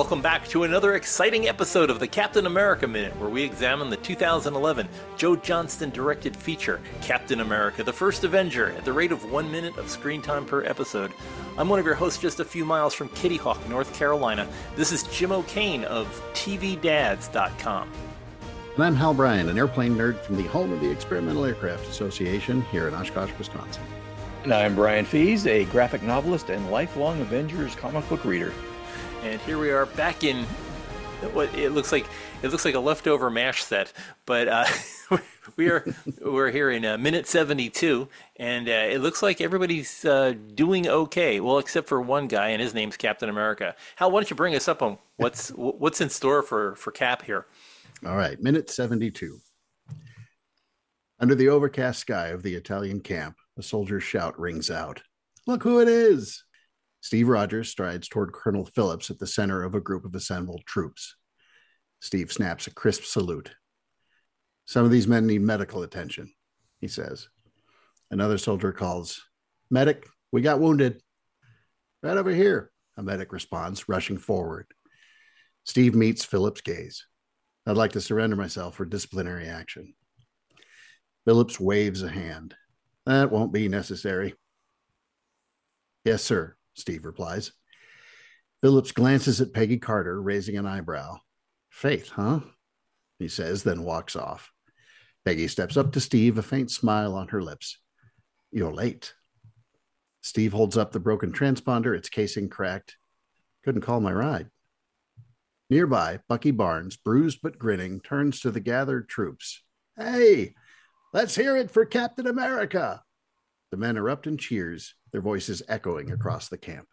Welcome back to another exciting episode of the Captain America Minute, where we examine the 2011 Joe Johnston directed feature, Captain America, the First Avenger, at the rate of 1 minute of screen time per episode. I'm one of your hosts just a few miles from Kitty Hawk, North Carolina. This is Jim O'Kane of TVDads.com. And I'm Hal Bryan, an airplane nerd from the home of the Experimental Aircraft Association here in Oshkosh, Wisconsin. And I'm Brian Fees, a graphic novelist and lifelong Avengers comic book reader. And here we are back in what it looks like a leftover MASH set, but we're here in minute 72, and it looks like everybody's doing okay. Well, except for one guy, and his name's Captain America. Hal, why don't you bring us up on what's in store for Cap here? All right, minute 72. Under the overcast sky of the Italian camp, a soldier's shout rings out. Look who it is! Steve Rogers strides toward Colonel Phillips at the center of a group of assembled troops. Steve snaps a crisp salute. Some of these men need medical attention, he says. Another soldier calls, Medic, we got wounded. Right over here, a medic responds, rushing forward. Steve meets Phillips' gaze. I'd like to surrender myself for disciplinary action. Phillips waves a hand. That won't be necessary. Yes, sir, Steve replies. Phillips glances at Peggy Carter, raising an eyebrow. Faith, huh? He says, then walks off. Peggy steps up to Steve, a faint smile on her lips. You're late. Steve holds up the broken transponder, its casing cracked. Couldn't call my ride. Nearby, Bucky Barnes, bruised but grinning, turns to the gathered troops. Hey, let's hear it for Captain America. The men erupt in cheers, their voices echoing across the camp.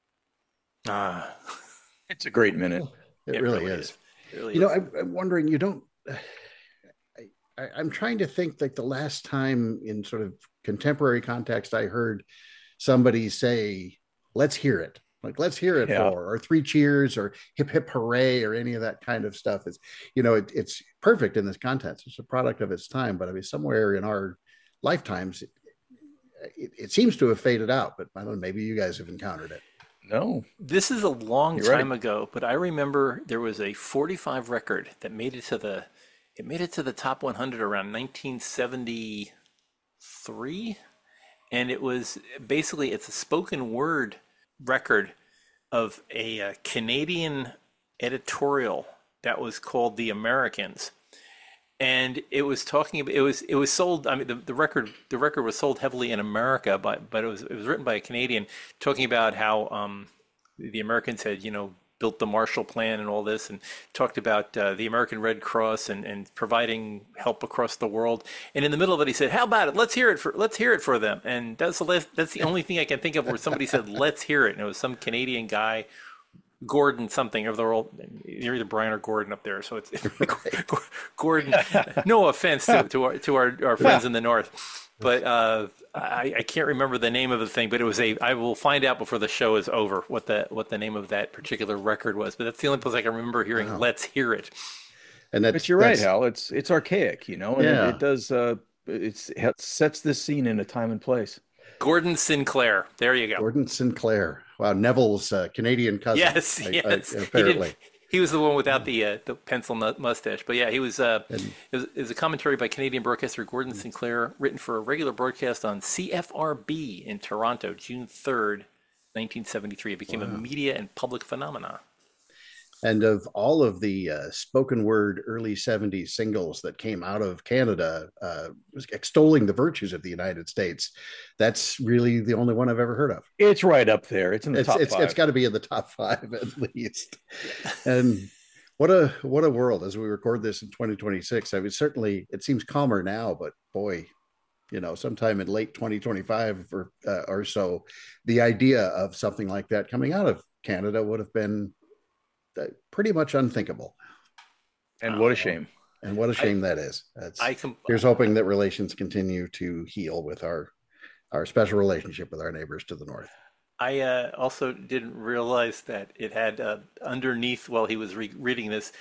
It's a great minute. It really is. It really You know, is. I'm wondering, I'm trying to think like the last time in sort of contemporary context I heard somebody say, let's hear it. Like, let's hear it for, or three cheers, or hip, hip, hooray, or any of that kind of stuff. Is, it's perfect in this context. It's a product of its time. But I mean, somewhere in our lifetimes, it seems to have faded out. But I don't know, maybe you guys have encountered it. No. This is a long time ago, but I remember there was a 45 record that made it to the top 100 around 1973, and it was basically, it's a spoken word record of a Canadian editorial that was called The Americans, and it was talking about, it was sold, I mean, the record was sold heavily in America, but it was written by a Canadian, talking about how the Americans had built the Marshall Plan and all this, and talked about the American Red Cross and providing help across the world. And in the middle of it, he said, "How about it? Let's hear it for them." And that's the only thing I can think of where somebody said, "Let's hear it." And it was some Canadian guy, Gordon something. They're either Brian or Gordon up there, so it's Gordon. No offense to our friends in the North, but I can't remember the name of the thing. But it was I will find out before the show is over what the name of that particular record was. But that's the only place I can remember hearing "Let's hear it." And but you're right, Hal. It's archaic, and it does. It sets this scene in a time and place. Gordon Sinclair. There you go. Gordon Sinclair. Wow, Neville's Canadian cousin. Yes. Apparently. He was the one without the pencil mustache. But yeah, he was. It was a commentary by Canadian broadcaster Gordon Sinclair, written for a regular broadcast on CFRB in Toronto, June 3rd, 1973. It became a media and public phenomenon. And of all of the spoken word early 70s singles that came out of Canada, extolling the virtues of the United States, that's really the only one I've ever heard of. It's right up there. It's in the top 5. It's got to be in the top 5 at least. And what a world as we record this in 2026. I mean, certainly it seems calmer now, but boy, sometime in late 2025 or so, the idea of something like that coming out of Canada would have been pretty much unthinkable. And what a shame. And what a shame that is. Here's hoping that relations continue to heal with our special relationship with our neighbors to the north. I also didn't realize that it had underneath, while he was reading this,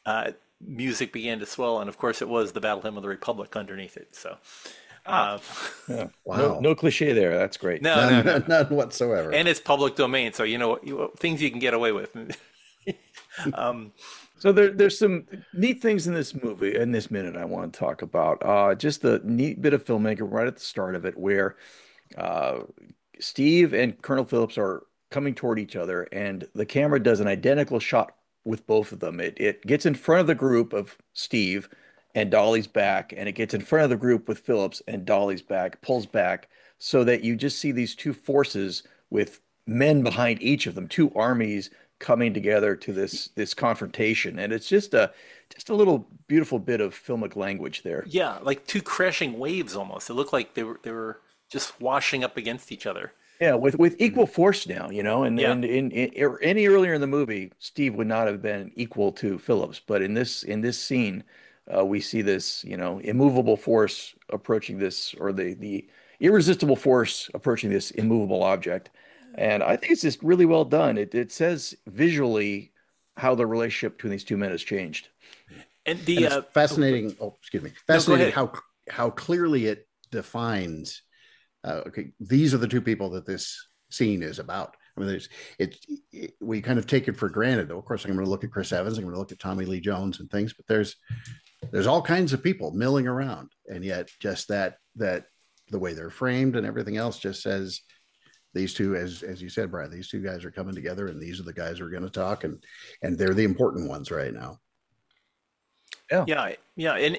music began to swell, and of course it was the Battle Hymn of the Republic underneath it. So Yeah. Wow. No cliche there. That's great. No. None whatsoever. And it's public domain, so things you can get away with. Um, So there's some neat things in this movie, in this minute I want to talk about. Just the neat bit of filmmaking right at the start of it, where uh, Steve and Colonel Phillips are coming toward each other, and the camera does an identical shot with both of them. It gets in front of the group of Steve and Dolly's back, and it gets in front of the group with Phillips and Dolly's back, pulls back, so that you just see these two forces with men behind each of them, two armies coming together to this confrontation. And it's just a little beautiful bit of filmic language there. yeah, like two crashing waves almost. It looked like they were just washing up against each other. Yeah, with equal force now, and Yeah. any earlier in the movie, Steve would not have been equal to Phillips, but in this scene, we see this, immovable force approaching this, or the irresistible force approaching this immovable object, and I think it's just really well done. It says visually how the relationship between these two men has changed. And And the it's fascinating. Oh, excuse me. no, go Fascinating ahead. how clearly it defines. Okay, these are the two people that this scene is about. I mean, we kind of take it for granted. Of course, I'm going to look at Chris Evans. I'm going to look at Tommy Lee Jones and things, but there's all kinds of people milling around, and yet just that the way they're framed and everything else just says these two, as you said, Brian, these two guys are coming together, and these are the guys who are going to talk, and they're the important ones right now. Yeah. Yeah, yeah, and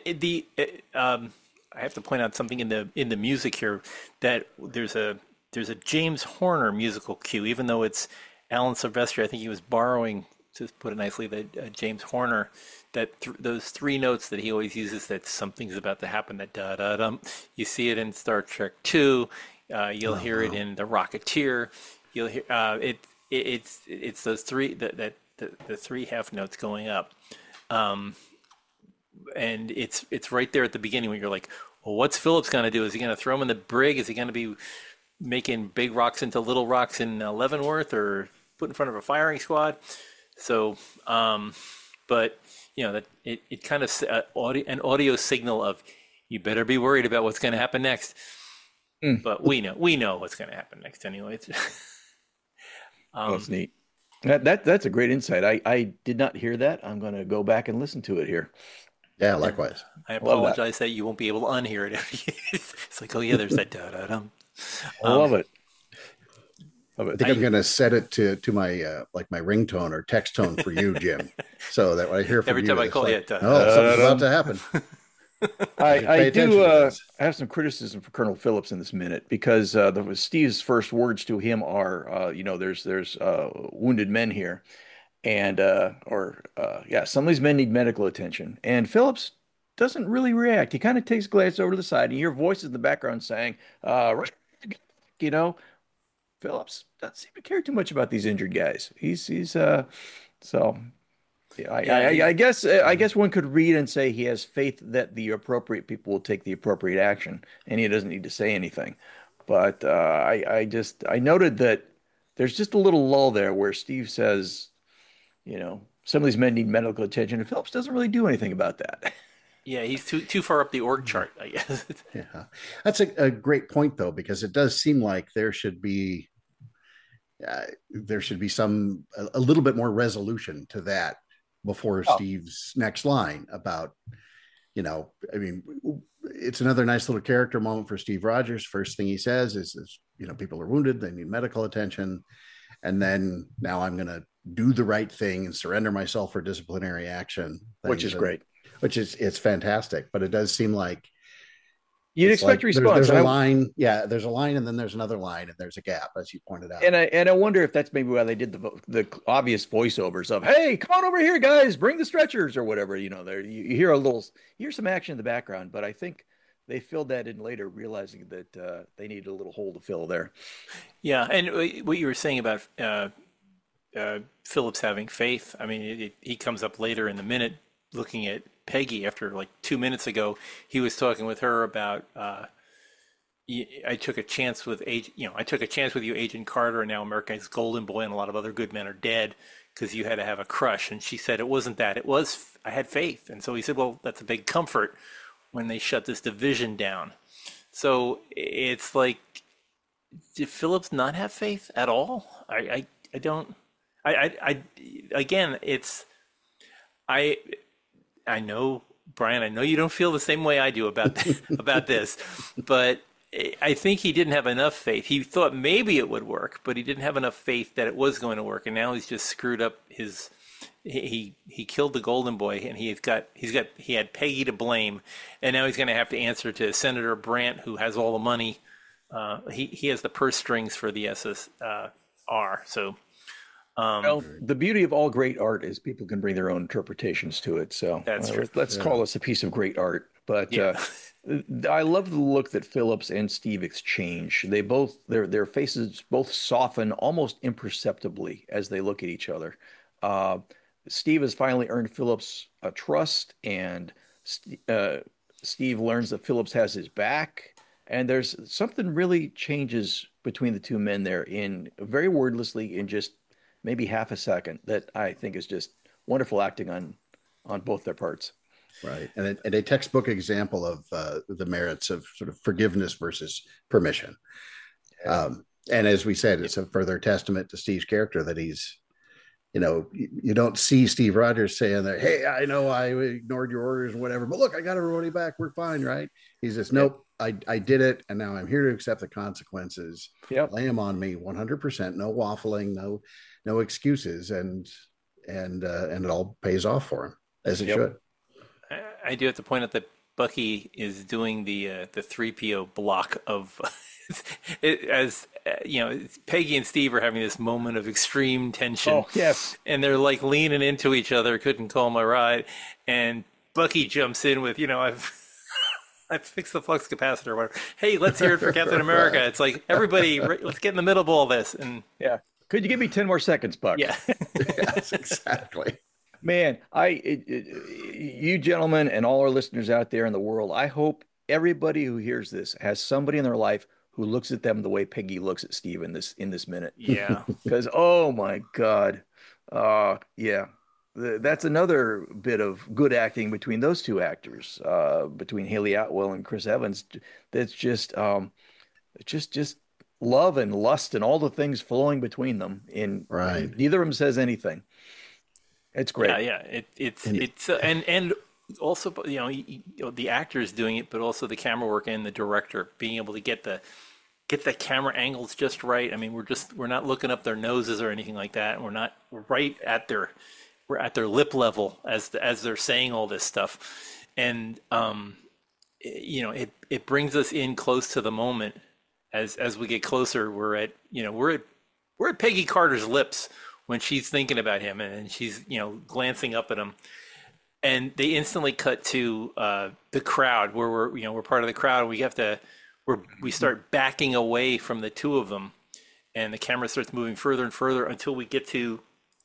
I have to point out something in the music here that there's a James Horner musical cue, even though it's Alan Silvestri. I think he was borrowing, to put it nicely, that James Horner, that those three notes that he always uses, that something's about to happen, that da da dum. You see it in Star Trek Two. You'll Oh, hear it wow. in The Rocketeer. You'll hear it's those three the three half notes going up. Um, and it's right there at the beginning when you're like, well, what's Phillips going to do? Is he going to throw him in the brig? Is he going to be making big rocks into little rocks in Leavenworth, or put in front of a firing squad? So, but that it kind of an audio signal of, you better be worried about what's going to happen next. Mm. But we know what's going to happen next anyway. Oh, um, that's neat. That's a great insight. I did not hear that. I'm going to go back and listen to it here. Yeah, and likewise. I I love that. apologize that you won't be able to unhear it. It's like, oh yeah, there's that da da dum. I love it. Love I it. think I'm I going to set it to my like my ringtone or text tone for you, Jim, so that when I hear from every you, time I it's call you, like, da da oh, something's about Da-dum. to happen. I Just I pay attention do to this. have some criticism for Colonel Phillips in this minute, because Steve's first words to him are, there's wounded men here, and or yeah, some of these men need medical attention, and Phillips doesn't really react. He kind of takes a glance over to the side, and you hear voices in the background saying, "Right," you know, Phillips doesn't seem to care too much about these injured guys. He's so. Yeah, I, yeah, I, he, I guess I guess one could read and say he has faith that the appropriate people will take the appropriate action, and he doesn't need to say anything. But I noted that there's just a little lull there where Steve says, some of these men need medical attention, and Phillips doesn't really do anything about that. yeah, he's too far up the org chart, I guess. Yeah, that's a great point though, because it does seem like there should be a little bit more resolution to that before Oh, Steve's next line about, I mean, it's another nice little character moment for Steve Rogers. First thing he says is people are wounded, they need medical attention, and then now I'm going to do the right thing and surrender myself for disciplinary action which things, is and great. which is it's fantastic. But it does seem like You'd it's expect like a there's response, there's and a I line, yeah, there's a line, and then there's another line, and there's a gap, as you pointed out. and I wonder if that's maybe why they did the obvious voiceovers of, "Hey, come on over here, guys, bring the stretchers," or whatever. There you hear you hear some action in the background, but I think they filled that in later, realizing that they needed a little hole to fill there. Yeah, and what you were saying about Phillips having faith, I mean, he comes up later in the minute looking at Peggy after like 2 minutes ago. He was talking with her about, I took a chance with I took a chance with you, Agent Carter, and now America's Golden Boy and a lot of other good men are dead because you had to have a crush. And she said it wasn't that. It was, I had faith. And so he said, well, that's a big comfort when they shut this division down. So it's like, did Phillips not have faith at all? I don't. I again, it's I I know, Brian, I know you don't feel the same way I do about about this, but I think he didn't have enough faith. He thought maybe it would work, but he didn't have enough faith that it was going to work, and now he's just screwed up his. He killed the Golden Boy, and he had Peggy to blame, and now he's going to have to answer to Senator Brandt, who has all the money. He has the purse strings for the SSR. So Well, the beauty of all great art is people can bring their own interpretations to it. So that's true. let's call this a piece of great art. But Yeah, I love the look that Phillips and Steve exchange. They both their faces both soften almost imperceptibly as they look at each other. Uh, Steve has finally earned Phillips a trust, and Steve learns that Phillips has his back. And there's something really changes between the two men there in very wordlessly in just maybe half a second that I think is just wonderful acting on both their parts. Right. And a textbook example of the merits of sort of forgiveness versus permission. Yeah. And as we said, it's a further testament to Steve's character that he's, you don't see Steve Rogers saying that, hey, I know I ignored your orders and whatever, but look, I got everybody back. We're fine, right? He's just, Yep. nope, I did it. And now I'm here to accept the consequences. Yep. Lay them on me 100%. No waffling, no excuses. And it all pays off for him as it Yep. should. I do have to point out that Bucky is doing the 3PO block of as Peggy and Steve are having this moment of extreme tension, Oh, yes. and they're like leaning into each other. Couldn't call my ride, and Bucky jumps in with, I've fixed the flux capacitor. Or whatever. Hey, let's hear it for Captain America. It's like everybody, let's get in the middle of all this, and Yeah. Could you give me 10 more seconds, Buck? yeah, Yes, exactly. Man, you gentlemen and all our listeners out there in the world, I hope everybody who hears this has somebody in their life who looks at them the way Peggy looks at Steve in this minute. yeah. Because oh my God, yeah, that's another bit of good acting between those two actors, between Haley Atwell and Chris Evans. That's just love and lust and all the things flowing between them. Right. And neither of them says anything. It's Yeah, great. yeah. And It's and also the actors doing it, but also the camera work and the director being able to get the camera angles just right. I mean, we're not looking up their noses or anything like that. We're right at their lip level as they're saying all this stuff, and it brings us in close to the moment. As we get closer, we're at Peggy Carter's lips when she's thinking about him, and she's glancing up at him, and they instantly cut to the crowd where we're part of the crowd, and we start backing away from the two of them, and the camera starts moving further and further until we get to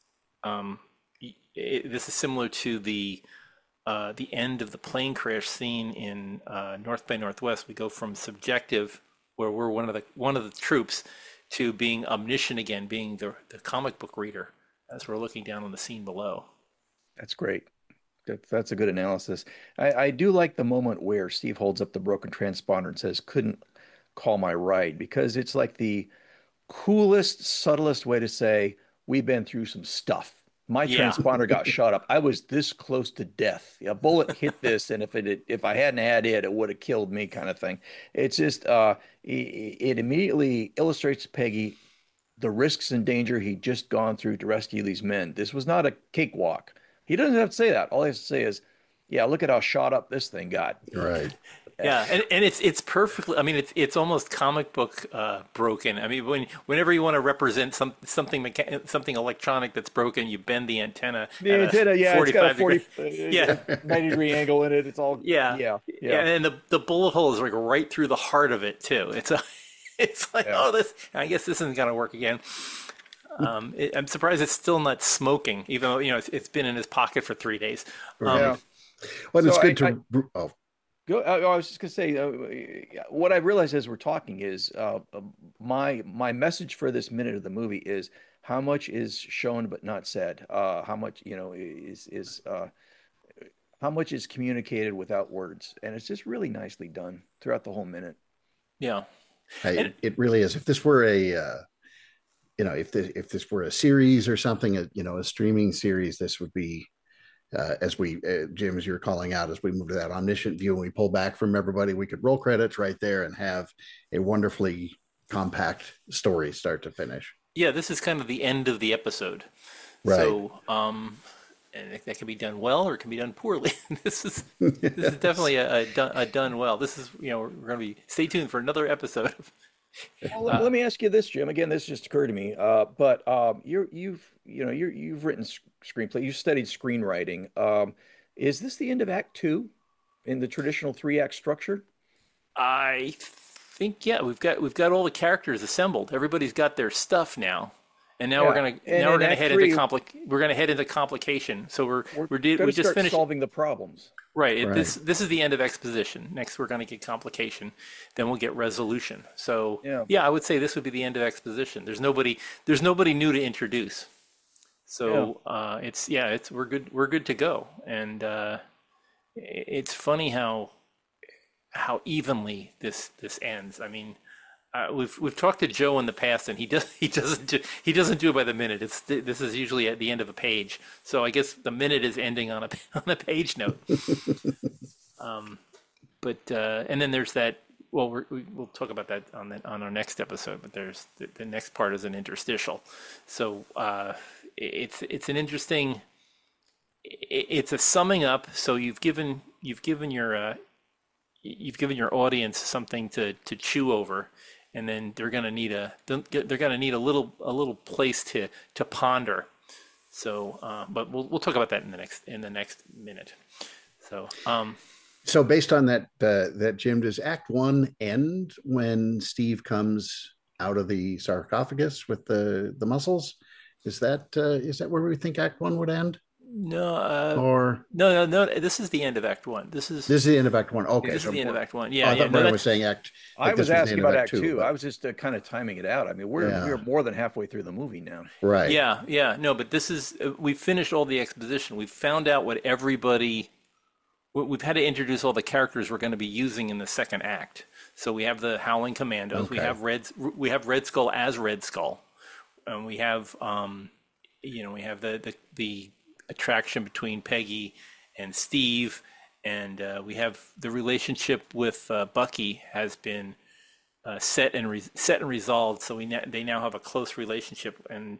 this is similar to the end of the plane crash scene in North by Northwest. We go from subjective, where we're one of the troops, to being omniscient again, being the comic book reader as we're looking down on the scene below. That's great. That's a good analysis. I do like the moment where Steve holds up the broken transponder and says, "Couldn't call my ride," because it's like the coolest, subtlest way to say, we've been through some stuff. My Yeah, transponder got shot up. I was this close to death. A bullet hit this, and if I hadn't had it, it would have killed me, kind of thing. It's just it immediately illustrates to Peggy the risks and danger he'd just gone through to rescue these men. This was not a cakewalk. He doesn't have to say that. All he has to say is, "Yeah, look at how shot up this thing got." Right. yeah, and it's perfectly. I mean, it's almost comic book broken. I mean, whenever you want to represent something electronic that's broken, you bend the antenna The at antenna, a yeah, it's got a 45 40, degree. Yeah, 90-degree angle in it. It's all, yeah, yeah, yeah, yeah, and the bullet hole is like right through the heart of it too. It's like, yeah. oh, this. I guess this isn't gonna work again. I'm surprised it's still not smoking, even though it's been in his pocket for 3 days. Yeah. Well, it's So good to. Oh, I was just gonna say, what I realized as we're talking is my message for this minute of the movie is how much is shown but not said. How much is how much is communicated without words, and it's just really nicely done throughout the whole minute. Yeah, hey, and it really is. If this were if this were a series or something, a streaming series, this would be as we Jim, as you're calling out, as we move to that omniscient view and we pull back from everybody, we could roll credits right there and have a wonderfully compact story start to finish. Yeah, this is kind of the end of the episode. Right. So, and that can be done well or it can be done poorly. This is definitely a done well. This is, we're going to be stay tuned for another episode. Well, let me ask you this, Jim. Again, this just occurred to me. But you've written screenplay. You studied screenwriting. Is this the end of Act Two in the traditional three-act structure? I think yeah, we've got all the characters assembled. Everybody's got their stuff now, and now Yeah. And we're in gonna Act head Three, into we're gonna head into complication. So we're going we to just start finished. solving the problems. Right. Right. This is the end of exposition. Next, we're going to get complication. Then we'll get resolution. So Yeah. yeah, I would say this would be the end of exposition. There's nobody new to introduce. Yeah. So it's we're good to go. And it's funny how evenly this ends. I mean, we've talked to Joe in the past, and he doesn't do it by the minute. This is usually at the end of a page. So I guess the minute is ending on a on a page note. But and then there's that. Well, we'll talk about that on our next episode. But there's the next part is an interstitial. So it's an interesting. It's a summing up. So you've given your audience something to chew over, and then they're gonna need a little place to ponder. So, but we'll talk about that in the next minute. So, So based on that Jim, does Act One end when Steve comes out of the sarcophagus with the muscles? Is that where we think Act One would end? no, Or no, no, no. This is the end of Act One. This is this is the end of Act One? Okay, this is so the end of Act One. oh, Yeah, I yeah. thought No, Brian that was saying I like this was was the asking end of about Act Act Two, Two. I but was just kind of timing it out. I mean, we're yeah, more than halfway through the movie now. right. yeah, yeah. No, but this is we've finished all the exposition. We've found out what everybody. We've had to introduce all the characters we're going to be using in the second act. So we have the Howling Commandos. Okay. We have Red Skull as Red Skull, and we have we have the attraction between Peggy and Steve, and we have the relationship with Bucky has been set and resolved. So they now have a close relationship, and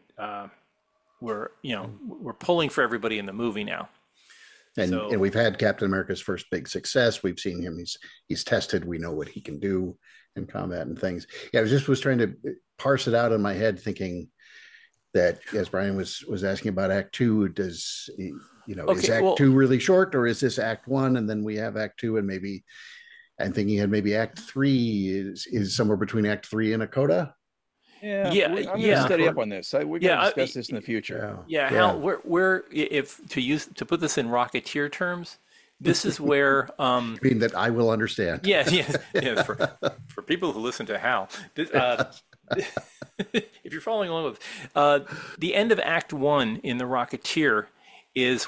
we're pulling for everybody in the movie now. And So we've had Captain America's first big success. We've seen him. He's tested. We know what he can do in combat and things. Yeah, I was trying to parse it out in my head, thinking that as Brian was asking about Act Two, is okay, Act well, Two really short, or is this Act One and then we have Act Two, and maybe I'm thinking and maybe Act Three is somewhere between Act Three and a coda. Yeah, yeah, I'm going to yeah, study up on this. We're going to yeah. discuss this in the future. Yeah, Yeah, yeah. how we're if to put this in Rocketeer terms, this is where I mean that I will understand. yeah, yeah, yeah, for people who listen to Hal, if you're following along with the end of Act One in the Rocketeer is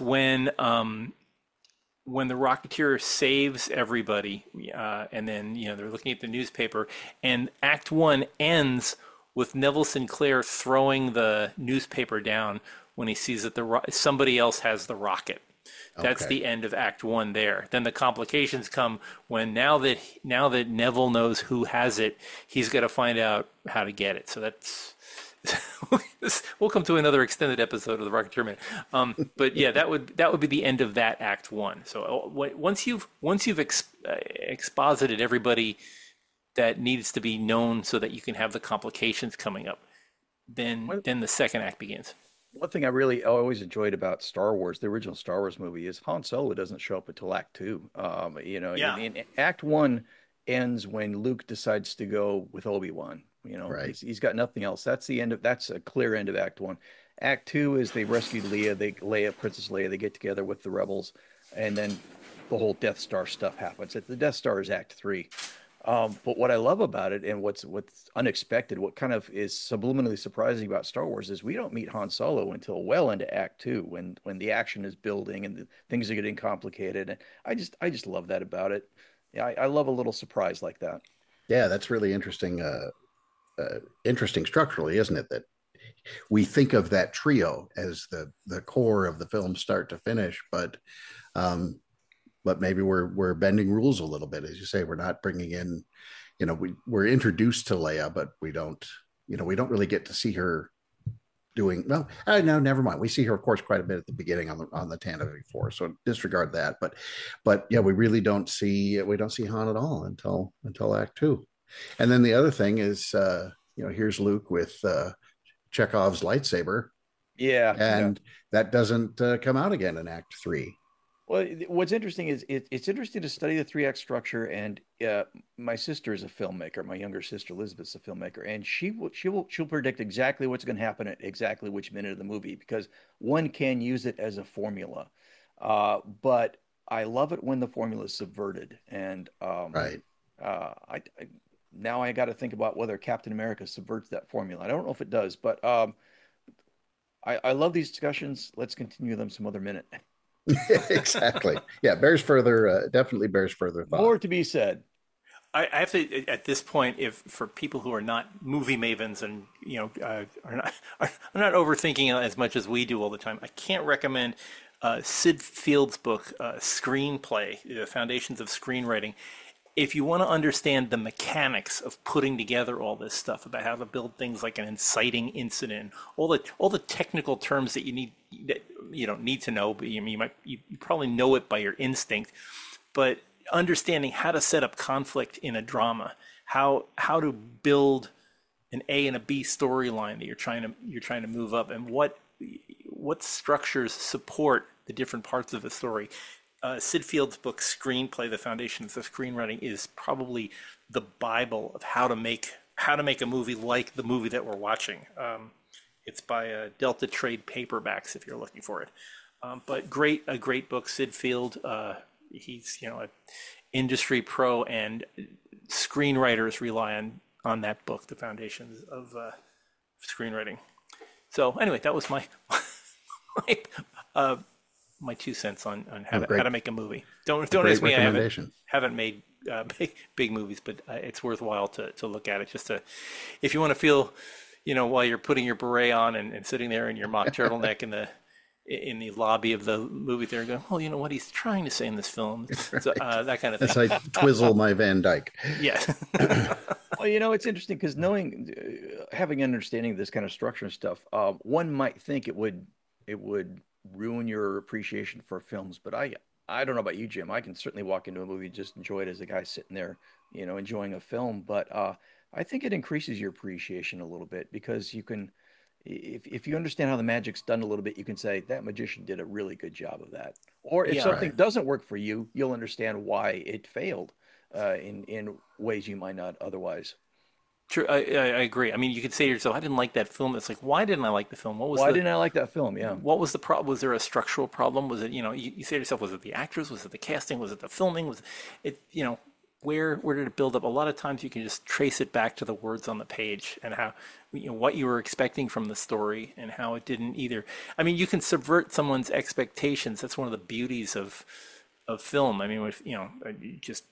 when the Rocketeer saves everybody, and then they're looking at the newspaper, and Act One ends with Neville Sinclair throwing the newspaper down when he sees that somebody else has the rocket. That's Okay. the end of Act One there. Then the complications come when now that Neville knows who has it, he's got to find out how to get it. So that's we'll come to another extended episode of the Rocketeer Man. But yeah, that would be the end of that Act One. So once you've exposited everybody that needs to be known so that you can have the complications coming up, then One, the second act begins. one thing I always enjoyed about Star Wars, the original Star Wars movie, is Han Solo doesn't show up until Act Two. Yeah. In Act One ends when Luke decides to go with Obi-Wan. Right. He's got nothing else. That's a clear end of Act One. Act Two is they rescued Princess Leia, they get together with the rebels, and then the whole Death Star stuff happens. The Death Star is Act Three. But what I love about it and what's unexpected, what kind of is subliminally surprising about Star Wars is we don't meet Han Solo until well into Act Two when the action is building and things are getting complicated. And I just love that about it. Yeah, I love a little surprise like that. Yeah, that's really interesting. Interesting structurally, isn't it? That we think of that trio as the core of the film, start to finish. Um, but maybe we're bending rules a little bit, as you say. We're not bringing in, we're introduced to Leia, but we don't really get to see her doing well. No, never mind. We see her, of course, quite a bit at the beginning on the Tantive 4, so disregard that. But yeah, we don't see Han at all until Act 2. And then the other thing is, here's Luke with Chekhov's lightsaber, Yeah, yeah. and that doesn't come out again in Act 3. Well, what's interesting is it's interesting to study the three act structure. And my sister is a filmmaker. My younger sister Elizabeth's a filmmaker, and she'll predict exactly what's going to happen at exactly which minute of the movie because one can use it as a formula. But I love it when the formula is subverted. And Right. I now I got to think about whether Captain America subverts that formula. I don't know if it does, but I love these discussions. Let's continue them some other minute. Exactly. Yeah, definitely bears further thought. More to be said. I have to at this point, if for people who are not movie mavens and are not overthinking it as much as we do all the time, I can't recommend Sid Field's book, Screenplay: The Foundations of Screenwriting. If you want to understand the mechanics of putting together all this stuff about how to build things like an inciting incident, all the technical terms that you don't need to know, but you probably know it by your instinct, but understanding how to set up conflict in a drama, how to build an A and a B storyline that you're trying to move up, and what structures support the different parts of the story. Sid Field's book, Screenplay: The Foundations of Screenwriting, is probably the Bible of how to make a movie like the movie that we're watching. It's by Delta Trade Paperbacks if you're looking for it. But a great book. Sid Field, he's an industry pro, and screenwriters rely on that book, The Foundations of Screenwriting. So anyway, that was my my 2 cents on how to make a movie. Don't ask me. I haven't made big movies, but it's worthwhile to look at it. If you want to feel, while you're putting your beret on and sitting there in your mock turtleneck in the lobby of the movie theater, going, well, you know what he's trying to say in this film, so that kind of thing. As I twizzle my Van Dyke. Yeah. Well, it's interesting because having an understanding of this kind of structure and stuff, one might think it would ruin your appreciation for films. But I don't know about you, Jim. I can certainly walk into a movie and just enjoy it as a guy sitting there, enjoying a film. But I think it increases your appreciation a little bit because you can, if you understand how the magic's done a little bit, you can say that magician did a really good job of that. Or if something doesn't work for you, you'll understand why it failed in ways you might not otherwise. True, I agree. I mean, you could say to yourself, I didn't like that film. It's like, why didn't I like the film? Why didn't I like that film? Yeah. What was the problem? Was there a structural problem? Was it, you say to yourself, was it the actors? Was it the casting? Was it the filming? Was it, where did it build up? A lot of times you can just trace it back to the words on the page and how, what you were expecting from the story and how it didn't either. I mean, you can subvert someone's expectations. That's one of the beauties of film. I mean, just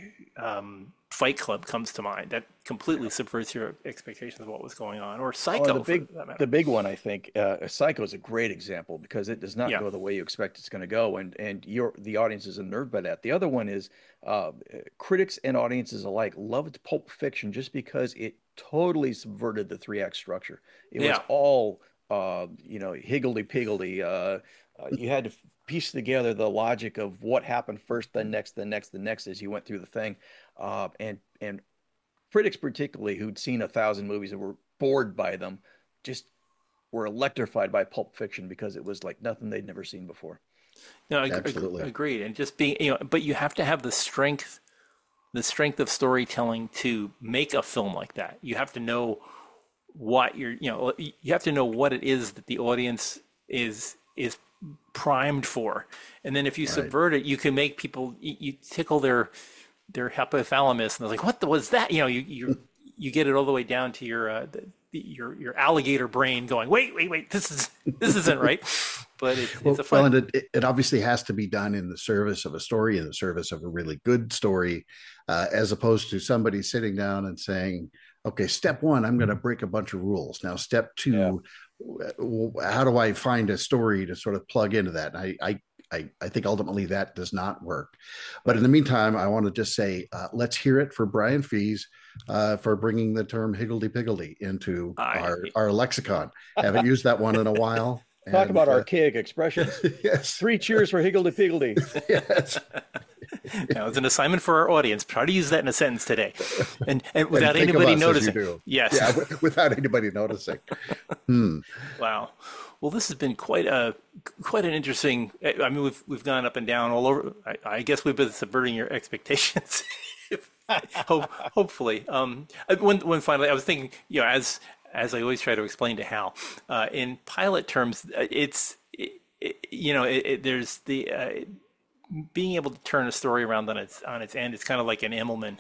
Fight Club comes to mind. That completely subverts your expectations of what was going on. Or Psycho, the big one, I think. Psycho is a great example because it does not go the way you expect it's going to go, and the audience is unnerved by that. The other one is critics and audiences alike loved Pulp Fiction just because it totally subverted the three-act structure. It was all higgledy-piggledy. You had to piece together the logic of what happened first, then next, then next, then next as you went through the thing. And critics particularly who'd seen 1,000 movies and were bored by them just were electrified by Pulp Fiction because it was like nothing they'd never seen before. No, absolutely agreed. And just being, but you have to have the strength of storytelling to make a film like that. You have to know what you have to know what it is that the audience is primed for, and then if you subvert it, you can make people, you tickle their hypothalamus, and they're like, "What was that?" You get it all the way down to your alligator brain going, "Wait, this isn't right." But it's a fun. And it obviously has to be done in the service of a story, in the service of a really good story, as opposed to somebody sitting down and saying, okay, step one, I'm going to break a bunch of rules. Now, step two, how do I find a story to sort of plug into that? And I think ultimately that does not work. But in the meantime, I want to just say, let's hear it for Brian Fees for bringing the term higgledy-piggledy into our lexicon. Haven't used that one in a while. Talk about archaic expressions. Yes. 3 cheers for higgledy-piggledy. Yes. Now, it's an assignment for our audience. Try to use that in a sentence today, and without anybody noticing. Yes. Yeah, without anybody noticing. Wow. Well, this has been quite an interesting. I mean, we've gone up and down all over. I guess we've been subverting your expectations. Hopefully. When finally, I was thinking, as I always try to explain to Hal, in pilot terms, there's the being able to turn a story around on its end. It's kind of like an Immelman.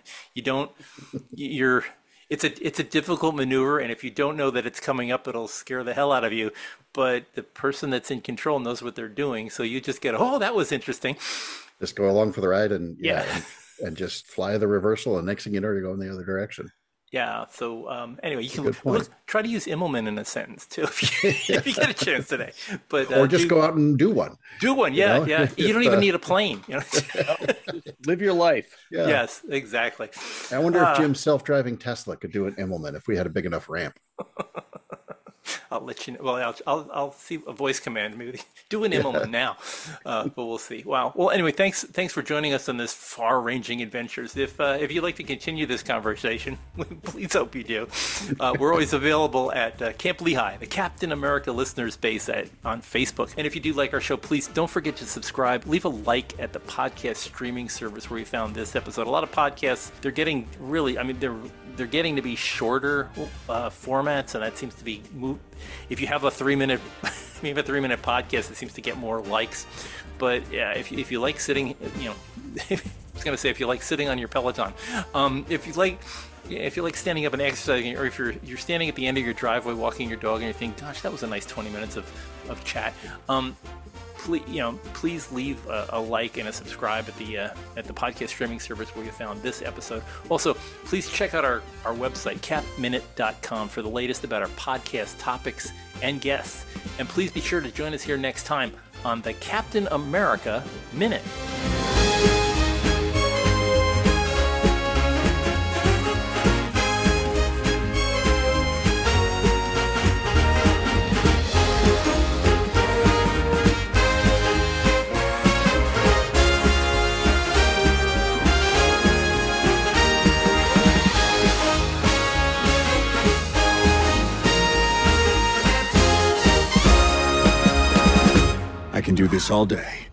It's a difficult maneuver, and if you don't know that it's coming up, it'll scare the hell out of you. But the person that's in control knows what they're doing, so you just get, oh, that was interesting. Just go along for the ride, and and just fly the reversal, and next thing you know, you go in the other direction. Yeah. So anyway, you can try to use Immelman in a sentence too if you get a chance today. But or just go out and do one. Do one, yeah, yeah. You don't even need a plane. Live your life. Yeah. Yes, exactly. I wonder if Jim's self-driving Tesla could do an Immelman if we had a big enough ramp. I'll let you know. Well, I'll see a voice command. Maybe do an Immelman now, but we'll see. Wow. Well, anyway, thanks for joining us on this far-ranging adventures. If you'd like to continue this conversation, please hope you do. We're always available at Camp Lehigh, the Captain America Listeners Base on Facebook. And if you do like our show, please don't forget to subscribe. Leave a like at the podcast streaming service where you found this episode. A lot of podcasts, they're getting really, I mean, they're getting to be shorter formats, and that seems to be if you have a 3-minute podcast, it seems to get more likes. But yeah, if you like sitting, I was going to say, if you like sitting on your Peloton, if you like standing up and exercising, or if you're standing at the end of your driveway walking your dog and you think, gosh, that was a nice 20 minutes of chat. Please leave a like and a subscribe at the podcast streaming service where you found this episode. Also, please check out our website, capminute.com, for the latest about our podcast topics and guests. And please be sure to join us here next time on the Captain America Minute. I can do this all day.